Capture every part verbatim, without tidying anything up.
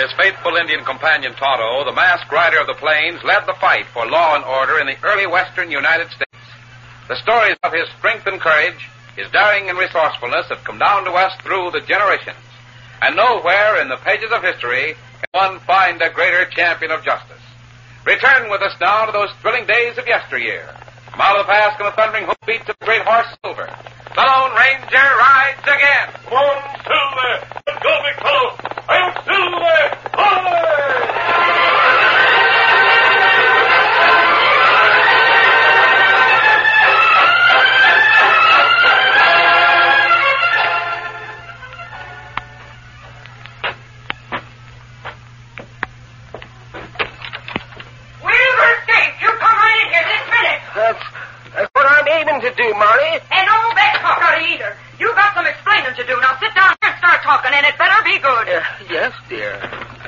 his faithful Indian companion Tonto, the masked rider of the plains led the fight for law and order in the early western United States. The stories of his strength and courage, his daring and resourcefulness have come down to us through the generations. And nowhere in the pages of history can one find a greater champion of justice. Return with us now to those thrilling days of yesteryear. From out of the past come the thundering hoofbeats of the great horse Silver. The Lone Ranger rides again. Come on, Silver! Let's go, big fellow! I'm Silver! Hi! To do, Molly. And no back talk out of either. You got some explaining to do. Now sit down here and start talking, and it better be good. Uh, yes, dear.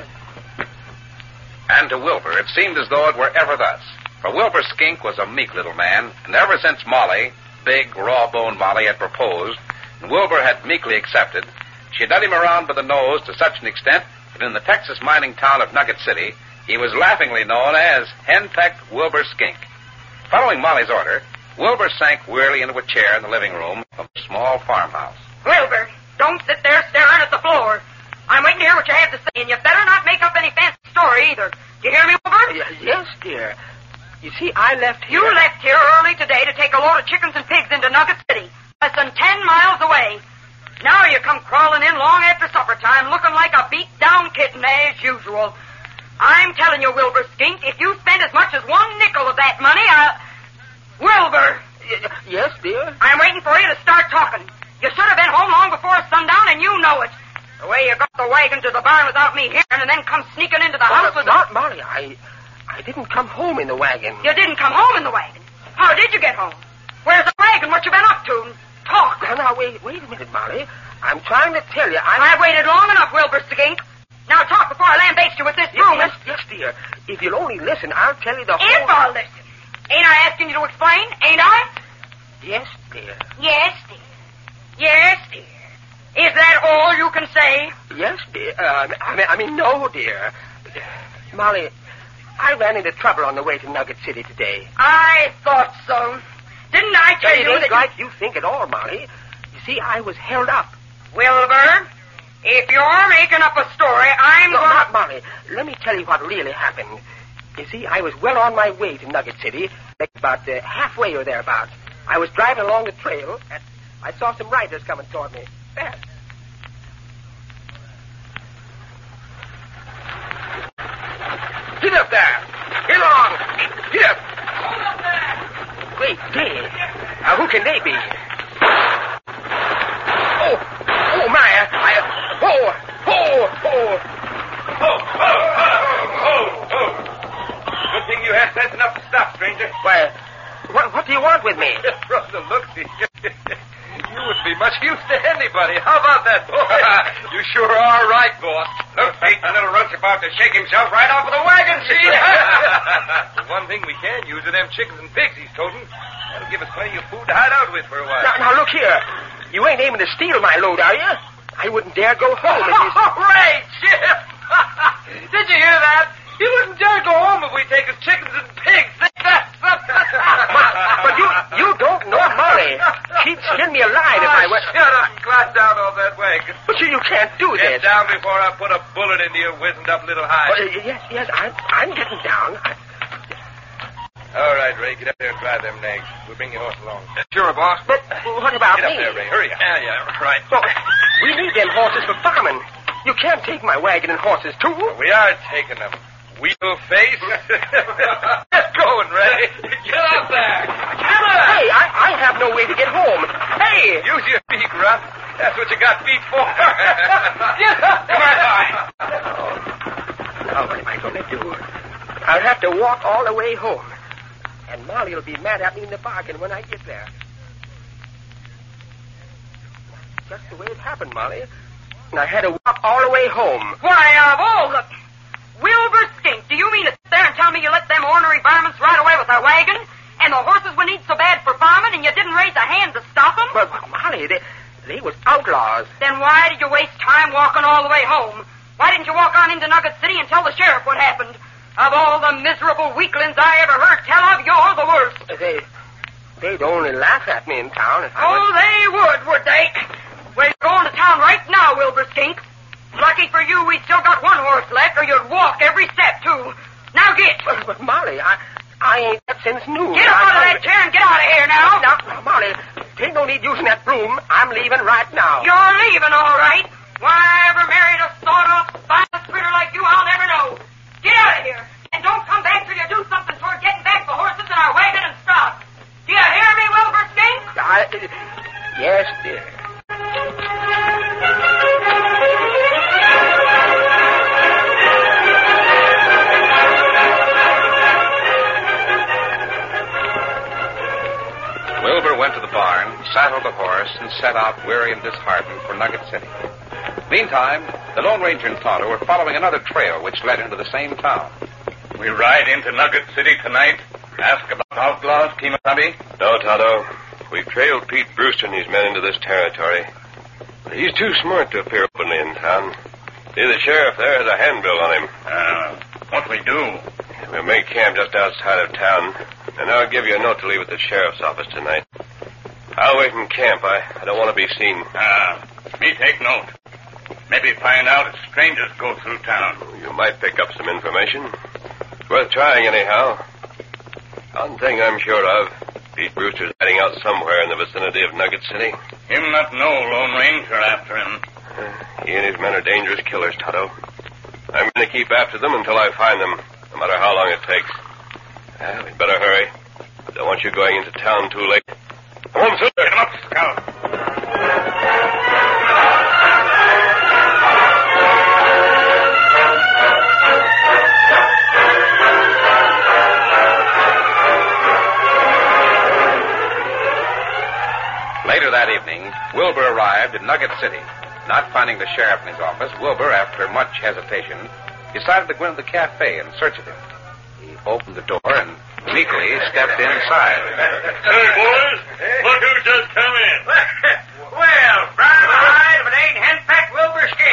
And to Wilbur, it seemed as though it were ever thus. For Wilbur Skink was a meek little man, and ever since Molly, big, raw-boned Molly, had proposed, and Wilbur had meekly accepted, she had led him around by the nose to such an extent that in the Texas mining town of Nugget City, he was laughingly known as Henpecked Wilbur Skink. Following Molly's order, Wilbur sank wearily into a chair in the living room of a small farmhouse. Wilbur, don't sit there staring at the floor. I'm waiting to hear what you have to say, and you better not make up any fancy story either. Do you hear me, Wilbur? Y- yes, dear. You see, I left here... You left here early today to take a load of chickens and pigs into Nugget City, less than ten miles away. Now you come crawling in long after supper time, looking like a beat-down kitten, as usual. I'm telling you, Wilbur Skink, if you spend as much as one nickel of that money, I'll... Wilbur! Y- yes, dear? I'm waiting for you to start talking. You should have been home long before sundown, and you know it. The way you got the wagon to the barn without me hearing and then come sneaking into the well, house with... Not, Molly. I I didn't come home in the wagon. You didn't come home in the wagon? How did you get home? Where's the wagon? What you been up to? Talk. Now, now, wait, wait a minute, Molly. I'm trying to tell you, I'm... I've waited long enough, Wilbur Skink. Now talk before I lambaste you with this broom. Yes, yes, dear. If you'll only listen, I'll tell you the whole... If I'll listen. Ain't I asking you to explain? Ain't I? Yes, dear. Yes, dear. Yes, dear. Is that all you can say? Yes, dear. Uh, I mean, I mean, no, dear. Molly, I ran into trouble on the way to Nugget City today. I thought so. Didn't I tell it you ain't that... like you think at all, Molly. You see, I was held up. Wilbur, if you're making up a story, I'm no, going... not Molly. Let me tell you what really happened. You see, I was well on my way to Nugget City, like about uh, halfway or thereabouts. I was driving along the trail, and I saw some riders coming toward me. Fast. Get up there! Get along! Get up! Hold up there! Great day! Now, who can they be? Oh! Oh, my! I... Oh! Oh! Oh! Oh! Oh! Oh! Oh! Good thing you had sense enough to stop, stranger. Why, what, what do you want with me? From the looks of you, you wouldn't be much use to anybody. How about that, boy? You sure are right, boss. Look, Pete, the little runt's about to shake himself right off of the wagon, see? The one thing we can use are them chickens and pigs he's toting. That'll give us plenty of food to hide out with for a while. Now, now, look here. You ain't aiming to steal my load, are you? I wouldn't dare go home if you... Oh, right, Chip! Did you hear that? He wouldn't dare go home if we take his chickens and pigs. That's something. but, but you you don't know Molly. She'd skin me alive if I went... Shut up and climb down off that wagon. But you, you can't do Get this. down before I put a bullet into your wizened up little hide. Uh, yes, yes, I'm, I'm getting down. I... All right, Ray, get up there and drive them nags. We'll bring your horse along. Sure, boss. But what about Get me? up there, Ray. Hurry up. Yeah, yeah, right. Well, we need them horses for farming. You can't take my wagon and horses, too. We are taking them. Weasel face. Get going, Ray. Get up there. Get up. Hey, I, I have no way to get home. Hey! Use your feet, Ruff. That's what you got feet for. Get up. Come on, boy. Now, what am I going to do? I'll have to walk all the way home. And Molly will be mad at me in the bargain when I get there. Just the way it happened, Molly. And I had to walk all the way home. Why, of all the... Wilbur Skink, do you mean to sit there and tell me you let them ornery varmints ride away with our wagon? And the horses we need so bad for farming, and you didn't raise a hand to stop them? But, Molly, they, they was outlaws. Then why did you waste time walking all the way home? Why didn't you walk on into Nugget City and tell the sheriff what happened? Of all the miserable weaklings I ever heard tell of, you're the worst. They, they'd only laugh at me in town if I Oh, was... they would, would they? Well, you're going to town right now, Wilbur Skink. Lucky for you, we still got one horse left, or you'd walk every step, too. Now get. But, but Molly, I, I ain't that since noon. Get up I, out of that chair and get out of here now. Now, now, Molly, ain't no need using that broom. I'm leaving right now. You're leaving, all right. Why I ever married a sawed-off, spineless critter like you, I'll never know. Get out of here. And don't come back till you do something toward getting back the horses in our wagon and stock. Do you hear me, Wilbur Skink? I, yes, dear. Wilbur went to the barn, saddled the horse, and set out weary and disheartened for Nugget City. Meantime, the Lone Ranger and Tonto were following another trail which led into the same town. We ride into Nugget City tonight. Ask about outlaws, Kimasabi? No, Tonto. We've trailed Pete Brewster and his men into this territory. But he's too smart to appear openly in town. See, the sheriff there has a handbill on him. Uh, what we do? We'll make camp just outside of town, and I'll give you a note to leave at the sheriff's office tonight. I'll wait in camp. I, I don't want to be seen. Ah, uh, me take note. Maybe find out if strangers go through town. You might pick up some information. It's worth trying anyhow. One thing I'm sure of, Pete Brewster's hiding out somewhere in the vicinity of Nugget City. Him not know Lone Ranger after him. Uh, he and his men are dangerous killers, Tonto. I'm going to keep after them until I find them, no matter how long it takes. Uh, we'd better hurry. I don't want you going into town too late. Come on, sir. Get him up, Scout. Later that evening, Wilbur arrived in Nugget City. Not finding the sheriff in his office, Wilbur, after much hesitation, decided to go into the cafe in search of him. He opened the door and meekly stepped inside. Hey, boys. Look who just come in. Well, brown eyed, if it ain't henpecked Wilbur Skink.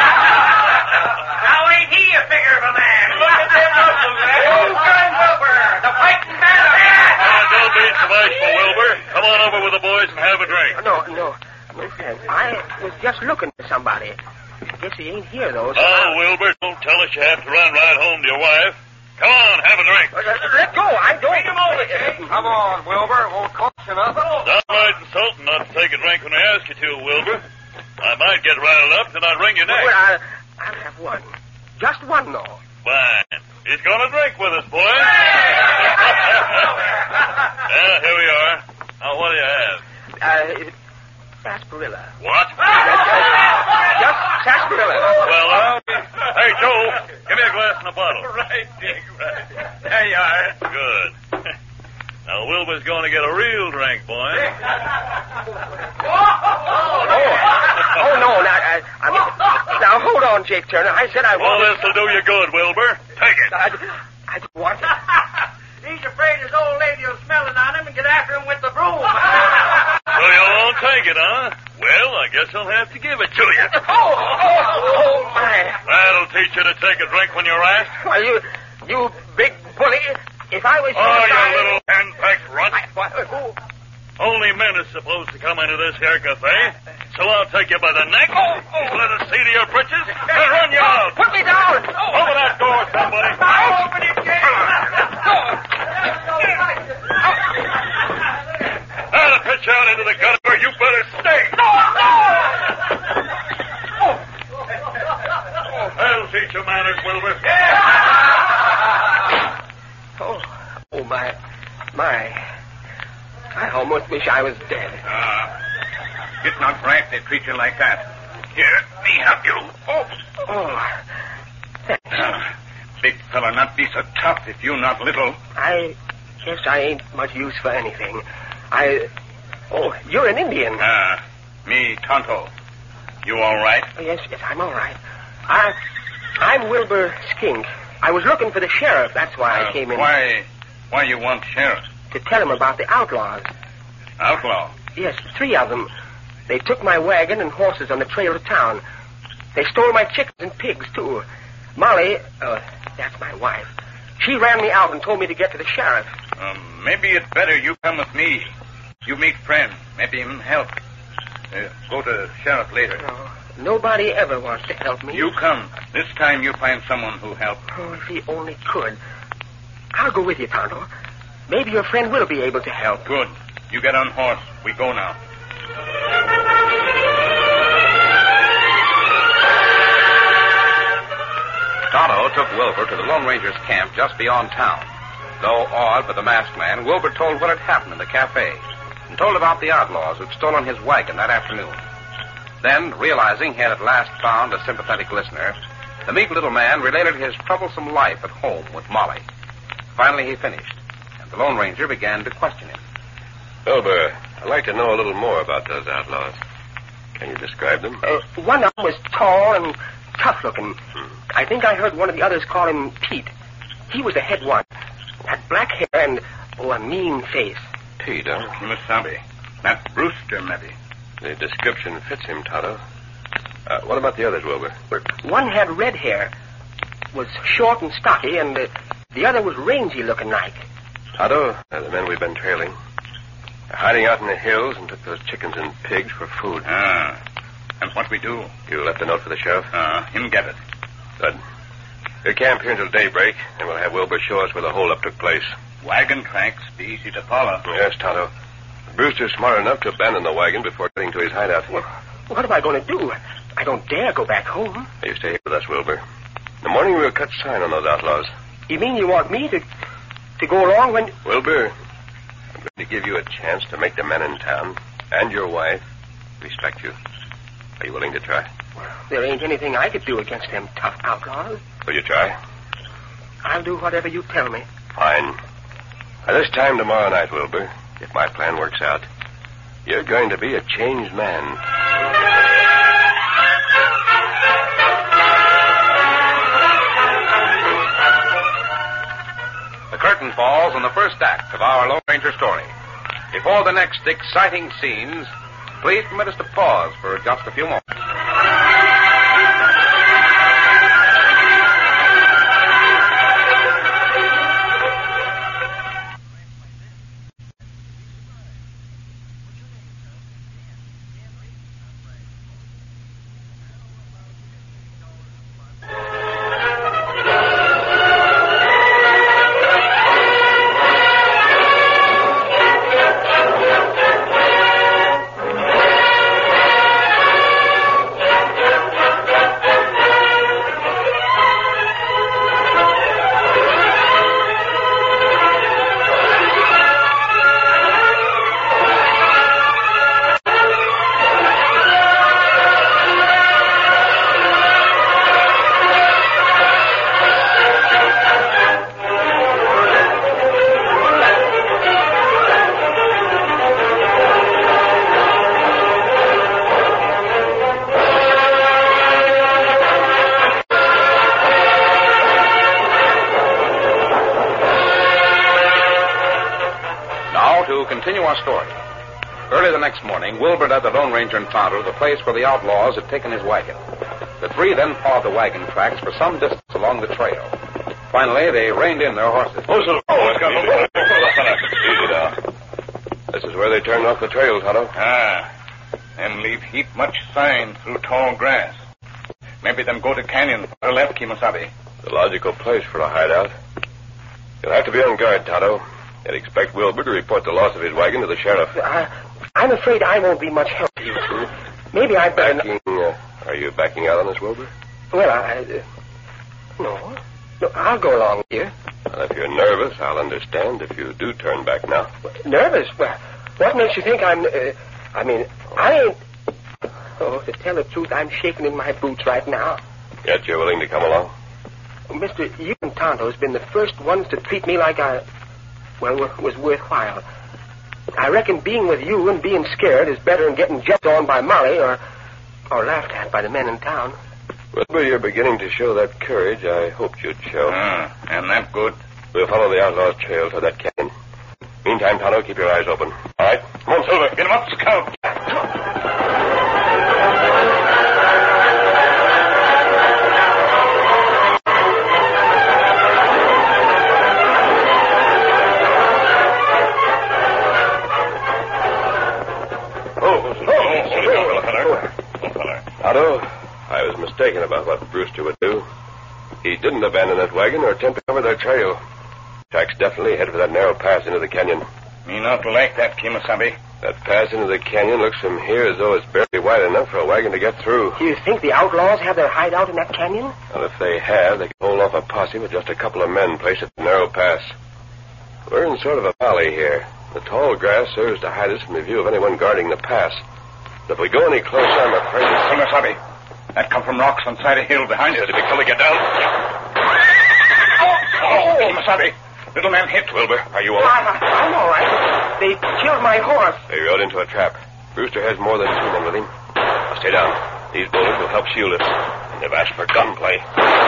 Now ain't he a figure of a man? Look at them muscles, man. Old gun Wilbur, the fighting man of man. Uh, don't be so bashful, Wilbur. Come on over with the boys and have a drink. No, no. No, thanks. I was just looking for somebody. Guess he ain't here, though. So Oh, I- Wilbur, don't tell us you have to run right home to your wife. Come on, have a drink. Uh, let go. I don't. Bring him over, Jake. Come on, Wilbur. Won't cost you nothing. Downright insulting not to take a drink when I ask you to, Wilbur. I might get riled up, then I'd ring your neck. Well, I'll, I'll have one. Just one, though. Fine. He's going to drink with us, boys. Yeah, here we are. Now, what do you have? Uh, sarsaparilla. What? Just sarsaparilla. Well, uh, hey, Joe, give me a glass and a bottle. Right, Dick, right. There you are. Good. Now, Wilbur's going to get a real drink, boy. Oh, oh no, now, I, I mean, now, hold on, Jake Turner. I said I Well, wanted... this'll do you good, Wilbur. Take it. I, I don't want it. He's afraid his old lady will smell it on him and get after him with the broom. So you won't take it, huh? Well, I guess I'll have to give it to you. Oh, oh, oh, my. That'll teach you to take a drink when you're asked. Why, you, you big bully. If I was... Oh, you little hand-packed runt. I, why, who? Only men is supposed to come into this here cafe. So I'll take you by the neck. Oh, oh. Let us see to your britches and run you out. Put me down. Oh. Open that door, somebody. Open it, Jake. Now to pitch out into the gutter, you better stay. No, no. I'll teach you manners, Wilbur. Oh, oh, my, my. I almost wish I was dead. Ah, get not right, they treat you like that. Here, me help you. Oh, oh. Thanks. Ah, big fella not be so tough if you not little. I guess I ain't much use for anything. I... Oh, you're an Indian. Ah, me Tonto. You all right? Oh, yes, yes, I'm all right. I, I'm Wilbur Skink. I was looking for the sheriff. That's why Uh, I came in. Why, why you want sheriff? To tell him about the outlaws. Outlaw? Yes, three of them. They took my wagon and horses on the trail to town. They stole my chickens and pigs, too. Molly, uh, that's my wife, she ran me out and told me to get to the sheriff. Um, maybe it's better you come with me. You meet friend. Maybe him help. Uh, go to the sheriff later. No, nobody ever wants to help me. You come. This time you find someone who'll help. Oh, if he only could. I'll go with you, Tonto. Maybe your friend will be able to help. Good. You get on horse. We go now. Tonto took Wilbur to the Lone Ranger's camp just beyond town. Though awed by the masked man, Wilbur told what had happened in the cafe and told about the outlaws who'd stolen his wagon that afternoon. Then, realizing he had at last found a sympathetic listener, the meek little man related his troublesome life at home with Molly. Finally, he finished, and the Lone Ranger began to question him. Wilbur, I'd like to know a little more about those outlaws. Can you describe them? Uh, one of them was tall and tough-looking. Hmm. I think I heard one of the others call him Pete. He was the head one. Had black hair and, oh, a mean face. Pete, huh? Kimasabi. That's Brewster, maybe. The description fits him, Tonto. Uh, what about the others, Wilbur? One had red hair, was short and stocky, and uh, the other was rangy looking like. Tonto, they're the men we've been trailing. They're hiding out in the hills and took those chickens and pigs for food. Ah. And what we do? You left a note for the sheriff? Ah, uh, him get it. Good. We'll camp here until daybreak, and we'll have Wilbur show us where the holdup took place. Wagon tracks be easy to follow. Yes, Tonto. Brewster's smart enough to abandon the wagon before getting to his hideout. Well, what am I going to do? I don't dare go back home. You stay here with us, Wilbur. In the morning, we'll cut sign on those outlaws. You mean you want me to to go along when... Wilbur, I'm going to give you a chance to make the men in town and your wife respect you. Are you willing to try? Well, there ain't anything I could do against them tough outlaws. Will you try? I'll do whatever you tell me. Fine. By this time tomorrow night, Wilbur, if my plan works out, you're going to be a changed man. The curtain falls on the first act of our Lone Ranger story. Before the next exciting scenes, please permit us to pause for just a few moments. Continue our story. Early the next morning, Wilbur led the Lone Ranger and Tonto to the place where the outlaws had taken his wagon. The three then followed the wagon tracks for some distance along the trail. Finally, they reined in their horses. Oh, oh, easy now. This is where they turned off the trail, Tonto. Ah, and leave heap much sign through tall grass. Maybe them go to canyon to the left, Kimasabi. The logical place for a hideout. You'll have to be on guard, Tonto. I'd expect Wilbur to report the loss of his wagon to the sheriff. Uh, I'm afraid I won't be much help to you two. Maybe I'd better... Backing, uh, are you backing out on us, Wilbur? Well, I... Uh, no. No, I'll go along with you. Well, if you're nervous, I'll understand if you do turn back now. Nervous? Well, what makes you think I'm... Uh, I mean, I ain't... Oh, to tell the truth, I'm shaking in my boots right now. Yet you're willing to come along? Mister, you and Tonto's been the first ones to treat me like I... Well, was worthwhile. I reckon being with you and being scared is better than getting jumped on by Molly or or laughed at by the men in town. Wilbur, you're beginning to show that courage I hoped you'd show. Ah, and that good. We'll follow the outlaw's trail to that canyon. Meantime, Tonto, keep your eyes open. All right? Come on, Silver. Get him up, Scout. about what Brewster would do. He didn't abandon that wagon or attempt to cover their trail. Shack's definitely headed for that narrow pass into the canyon. Me not like that, Kemosabe. That pass into the canyon looks from here as though it's barely wide enough for a wagon to get through. Do you think the outlaws have their hideout in that canyon? Well, if they have, they can hold off a posse with just a couple of men placed at the narrow pass. We're in sort of a valley here. The tall grass serves to hide us from the view of anyone guarding the pass. But if we go any closer, I'm afraid... Kemosabe, that come from rocks on side of hill behind us. Did we come to get down? Oh, oh, Kemosabe. Little man hit, Wilbur. Are you all right? I, I'm all right. They killed my horse. They rode into a trap. Brewster has more than two men with him. Now stay down. These bullets will help shield us. And they've asked for gunplay.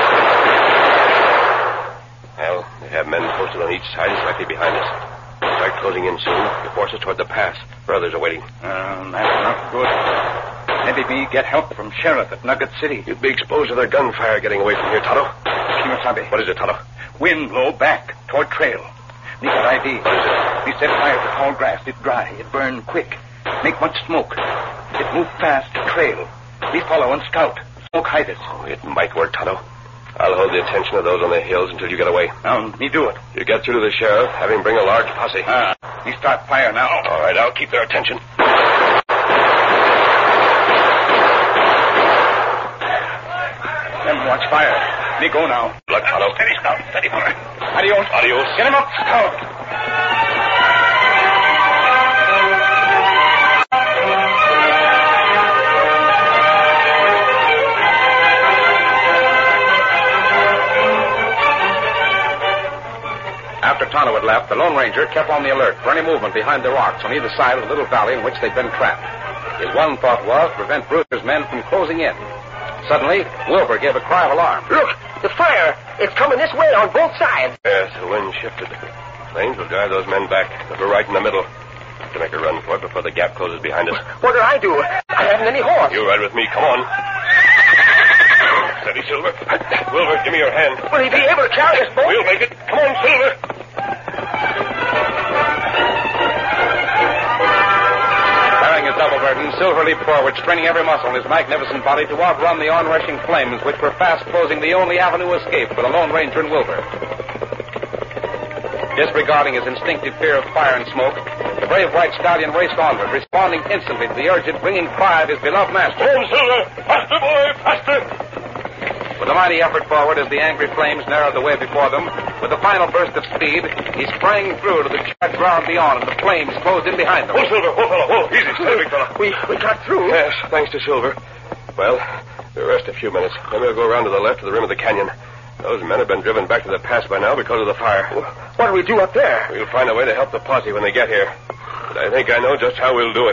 Well, they have men posted on each side slightly behind us. They'll start closing in soon to force us toward the pass, where others are waiting. Um, that's not good. Maybe we get help from Sheriff at Nugget City. You'd be exposed to their gunfire getting away from here, Tonto. Kemosabe. What is it, Tonto? Wind blow back toward trail. Me got I D. What is it? We set fire to tall grass. It dry. It burn quick. Make much smoke. It move fast to trail. We follow and scout. Smoke hide us. Oh, it might work, Tonto. I'll hold the attention of those on the hills until you get away. Now, me do it. You get through to the sheriff, have him bring a large posse. Ah, we start fire now. All right, I'll keep their attention. Them watch fire. Me go now. Look, Tonto. Steady, Scout. Steady, fella. Adios. Adios. Get him up, Scout. After Tonto had left, the Lone Ranger kept on the alert for any movement behind the rocks on either side of the little valley in which they'd been trapped. His one thought was to prevent Brewster's men from closing in. Suddenly, Wilbur gave a cry of alarm. Look, the fire. It's coming this way on both sides. Yes, the wind shifted. Flames will drive those men back, but we're right in the middle. Have to make a run for it before the gap closes behind us. What do I do? I haven't any horse. You ride with me. Come on. Steady, Silver. Wilbur, give me your hand. Will he be able to carry us both? We'll make it. Come on, Silver. Carrying his double burden, Silver leaped forward, straining every muscle in his magnificent body to outrun the onrushing flames which were fast closing the only avenue of escape for the Lone Ranger and Wilbur. Disregarding his instinctive fear of fire and smoke, the brave white stallion raced onward, responding instantly to the urgent, ringing cry of his beloved master. Home, Silver! Faster, boy! Faster! With a mighty effort forward as the angry flames narrowed the way before them, with a final burst of speed, he sprang through to the charred ground beyond, and the flames closed in behind them. Oh, Silver! Oh, fellow! Oh, easy, steady, big fellow. We, we got through. Yes, thanks to Silver. Well, we'll rest a few minutes. Then we'll go around to the left to the rim of the canyon. Those men have been driven back to the pass by now because of the fire. What do we do up there? We'll find a way to help the posse when they get here. But I think I know just how we'll do it.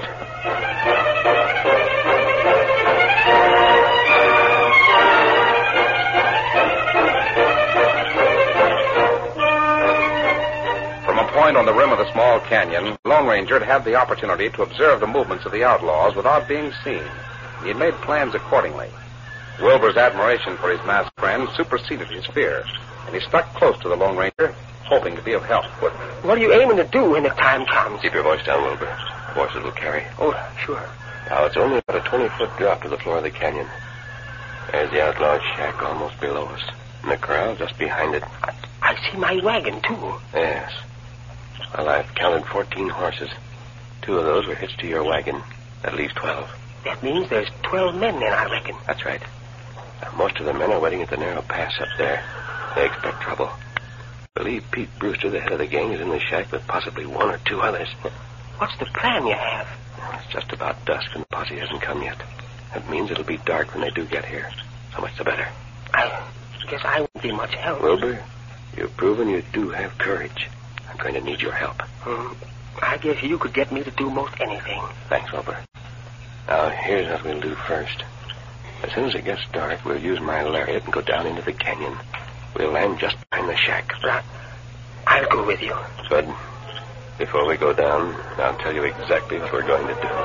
From a point on the rim of the small canyon, the Lone Ranger had had the opportunity to observe the movements of the outlaws without being seen. He had made plans accordingly. Wilbur's admiration for his masked friend superseded his fear, and he stuck close to the Lone Ranger, hoping to be of help. What, what are you aiming to do when the time comes? Keep your voice down, Wilbur. Horses will carry. Oh, sure. Now, it's only about a twenty-foot drop to the floor of the canyon. There's the outlaw's shack almost below us, and the corral just behind it. I, I see my wagon, too. Yes. Well, I've counted fourteen horses. Two of those were hitched to your wagon. That leaves twelve. That means there's twelve men then, I reckon. That's right. Now, most of the men are waiting at the narrow pass up there. They expect trouble. I believe Pete Brewster, the head of the gang, is in the shack with possibly one or two others. What's the plan you have? Well, it's just about dusk and the posse hasn't come yet. That means it'll be dark when they do get here. So much the better. I guess I won't be much help. Wilbur, you've proven you do have courage. I'm going to need your help. Um, I guess you could get me to do most anything. Thanks, Wilbur. Now, here's what we'll do first. As soon as it gets dark, we'll use my lariat and go down into the canyon. We'll land just behind the shack. Right. I'll go with you. Good. Before we go down, I'll tell you exactly what we're going to do.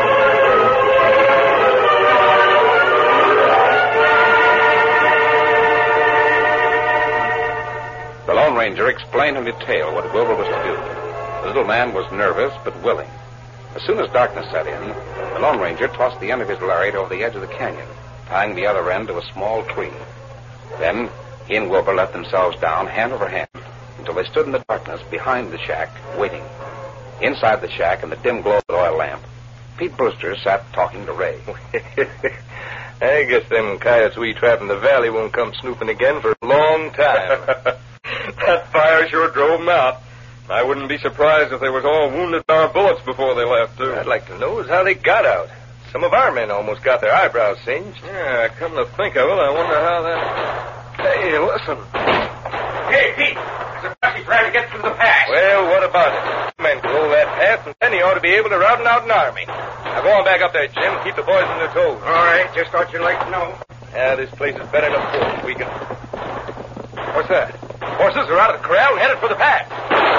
The Lone Ranger explained in detail what Wilbur was to do. The little man was nervous but willing. As soon as darkness set in, the Lone Ranger tossed the end of his lariat over the edge of the canyon. tying the other end to a small tree. Then he and Wilbur let themselves down hand over hand until they stood in the darkness behind the shack, waiting. Inside the shack, in the dim glow of the oil lamp, Pete Brewster sat talking to Ray. I guess them coyotes we trap in the valley won't come snooping again for a long time. That fire sure drove them out. I wouldn't be surprised if they was all wounded by our bullets before they left, too. I'd like to know is how they got out. Some of our men almost got their eyebrows singed. Yeah, come to think of it, I wonder how that... Hey, listen. Hey, Pete. There's a posse trying to get through the pass. Well, what about it? Men control that path, and then he ought to be able to rout out an army. Now, go on back up there, Jim. Keep the boys on their toes. All right, just thought you'd like to know. Yeah, this place is better than before. We can... What's that? Horses are out of the corral and headed for the pass.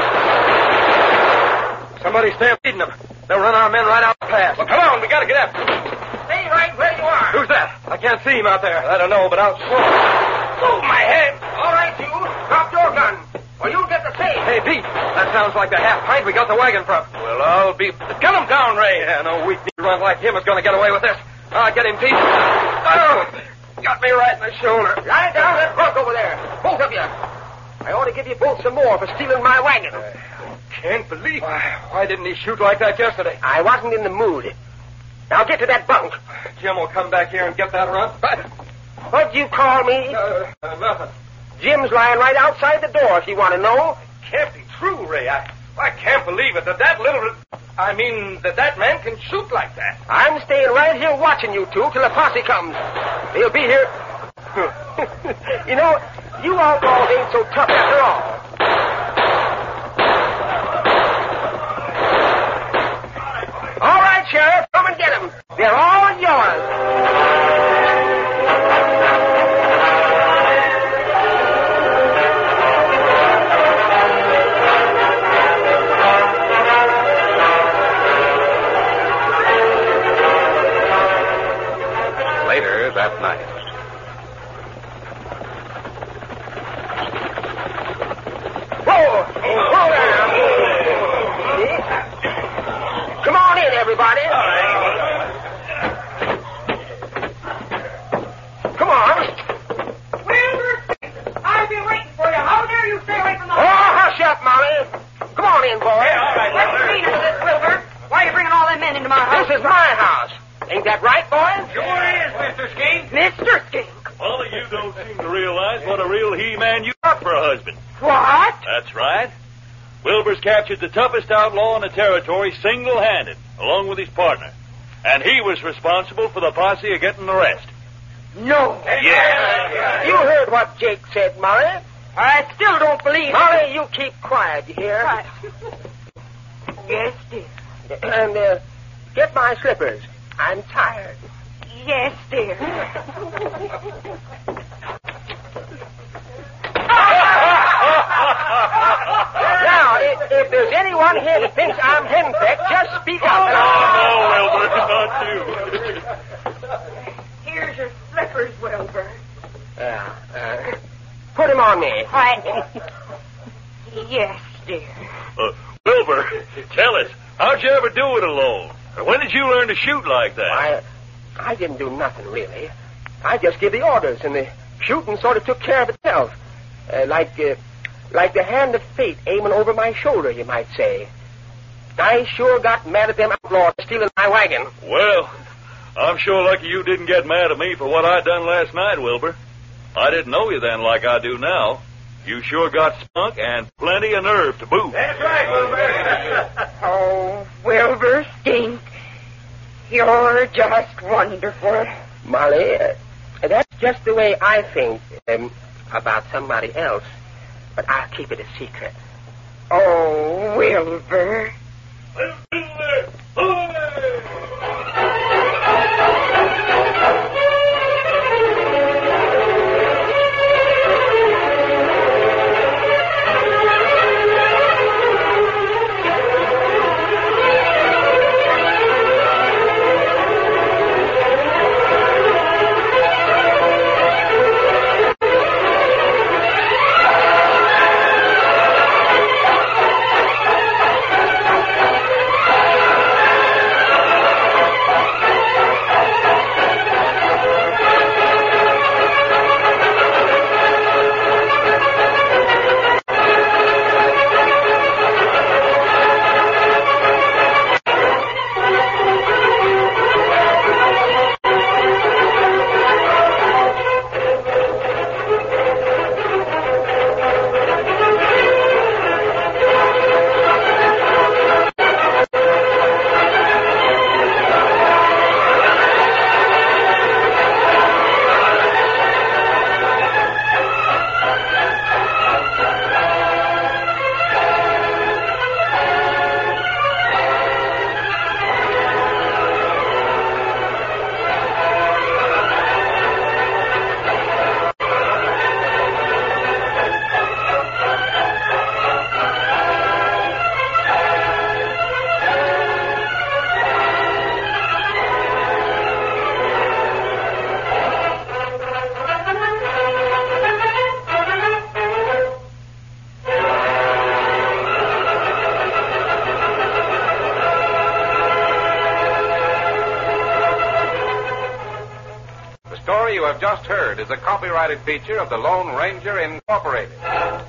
Somebody's stampeding them. They'll run our men right out the pass. Well, come on, we gotta get after them. Stay right where you are. Who's that? I can't see him out there. I don't know, but I'll swear. Oh, my head. All right, you. Drop your gun, or you'll get the same. Hey, Pete, that sounds like the half pint we got the wagon from. Well, I'll be... Gun him down, Ray. Yeah, no weak run like him is going to get away with this. I'll get him, Pete. Oh, got me right in the shoulder. Lie down that bunk over there, both of you. I ought to give you both some more for stealing my wagon. I can't believe... Why, why didn't he shoot like that yesterday? I wasn't in the mood. Now get to that bunk. Jim will come back here and get that run. What'd you call me? Uh, uh, nothing. Jim's lying right outside the door, if you want to know. Can't be true, Ray. I, I can't believe it. That that little... I mean, that that man can shoot like that. I'm staying right here watching you two till the posse comes. They'll be here... You know, you outlaws ain't so tough after all. All right, Sheriff, come and get them. They're all yours. Later that night. Whoa! Whoa there! Come on in, everybody. Come on. Wilbur, I've been waiting for you. How dare you stay away from the Oh, hush up, Molly. Come on in, boy. What's the meaning of this, Wilbur? Why are you bringing all them men into my house? This is my house. Ain't that right, boys? Sure is, Mister Skink. Mister Skink. Well, you don't seem to realize what a real he-man you are for a husband. What? That's right. Wilbur's captured the toughest outlaw in the territory single-handed, along with his partner. And he was responsible for the posse of getting the rest. No. Yes. You heard what Jake said, Molly. I still don't believe Molly, you keep quiet, you hear? Right. Yes, dear. And uh, get my slippers. I'm tired. Yes, dear. Now, if, if there's anyone here that thinks I'm henpecked, just speak up. and I'll- No, Wilbur, not you. Here's your slippers, Wilbur. Yeah, uh, put them on me. Right. Yes, dear. Uh, Wilbur, tell us, how'd you ever do it alone? When did you learn to shoot like that? I, I didn't do nothing, really. I just gave the orders, and the shooting sort of took care of itself. Uh, like, uh, like the hand of fate aiming over my shoulder, you might say. I sure got mad at them outlaws stealing my wagon. Well, I'm sure lucky you didn't get mad at me for what I done last night, Wilbur. I didn't know you then like I do now. You sure got spunk and plenty of nerve to boot. That's right, Wilbur. Oh, Wilbur Skink. You're just wonderful. Molly, uh, that's just the way I think um, about somebody else. But I'll keep it a secret. Oh, Wilbur. story you have just heard is a copyrighted feature of the Lone Ranger Incorporated.